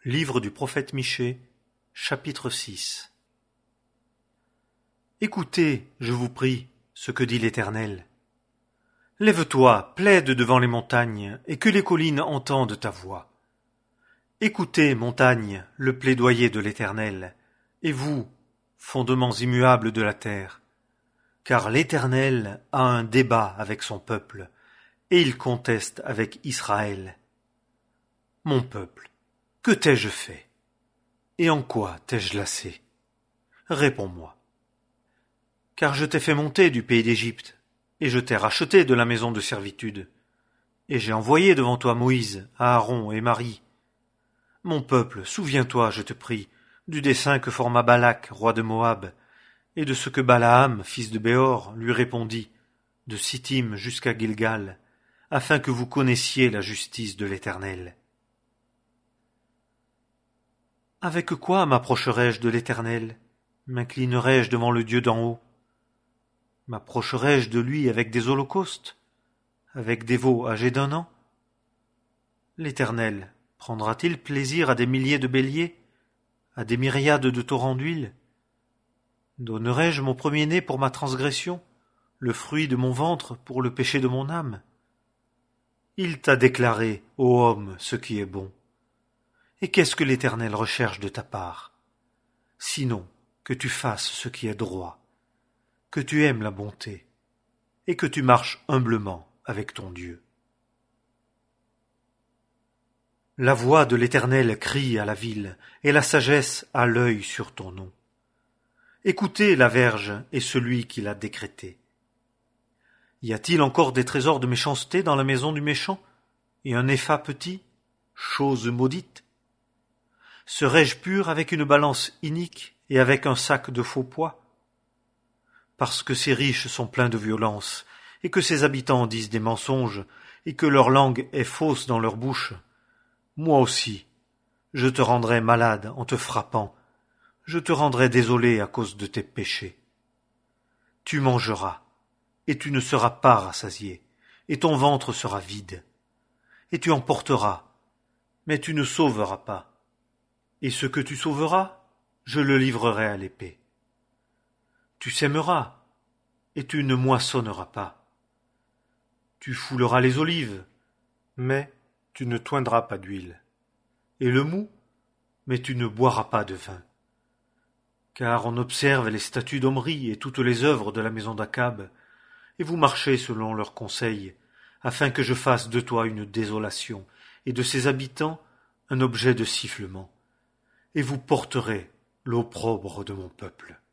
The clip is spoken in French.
Livre du prophète Michée, chapitre 6. Écoutez, je vous prie, ce que dit l'Éternel. Lève-toi, plaide devant les montagnes, et que les collines entendent ta voix. Écoutez, montagnes, le plaidoyer de l'Éternel, et vous, fondements immuables de la terre, car l'Éternel a un débat avec son peuple, et il conteste avec Israël. Mon peuple, que t'ai-je fait? Et en quoi t'ai-je lassé? Réponds-moi. Car je t'ai fait monter du pays d'Égypte, et je t'ai racheté de la maison de servitude, et j'ai envoyé devant toi Moïse, Aaron et Marie. Mon peuple, souviens-toi, je te prie, du dessein que forma Balak, roi de Moab, et de ce que Balaam, fils de Béor, lui répondit, de Sittim jusqu'à Gilgal, afin que vous connaissiez la justice de l'Éternel. Avec quoi m'approcherai-je de l'Éternel? M'inclinerai-je devant le Dieu d'en haut? M'approcherai-je de lui avec des holocaustes? Avec des veaux âgés d'1 an? L'Éternel prendra-t-il plaisir à des milliers de béliers, à des myriades de torrents d'huile? Donnerai-je mon premier-né pour ma transgression, le fruit de mon ventre pour le péché de mon âme? Il t'a déclaré, ô homme, ce qui est bon. Et qu'est-ce que l'Éternel recherche de ta part? Sinon que tu fasses ce qui est droit, que tu aimes la bonté, et que tu marches humblement avec ton Dieu. La voix de l'Éternel crie à la ville, et la sagesse a l'œil sur ton nom. Écoutez la verge et celui qui l'a décrété. Y a-t-il encore des trésors de méchanceté dans la maison du méchant, et un épha petit, chose maudite? Serais-je pur avec une balance inique et avec un sac de faux poids? Parce que ces riches sont pleins de violence, et que ces habitants disent des mensonges, et que leur langue est fausse dans leur bouche, moi aussi, je te rendrai malade en te frappant, je te rendrai désolé à cause de tes péchés. Tu mangeras, et tu ne seras pas rassasié, et ton ventre sera vide. Et tu emporteras, mais tu ne sauveras pas. Et ce que tu sauveras, je le livrerai à l'épée. Tu sèmeras, et tu ne moissonneras pas. Tu fouleras les olives, mais tu ne toindras pas d'huile. Et le mou, mais tu ne boiras pas de vin. Car on observe les statues d'Omri et toutes les œuvres de la maison d'Akab, et vous marchez selon leurs conseils, afin que je fasse de toi une désolation, et de ses habitants un objet de sifflement. Et vous porterez l'opprobre de mon peuple.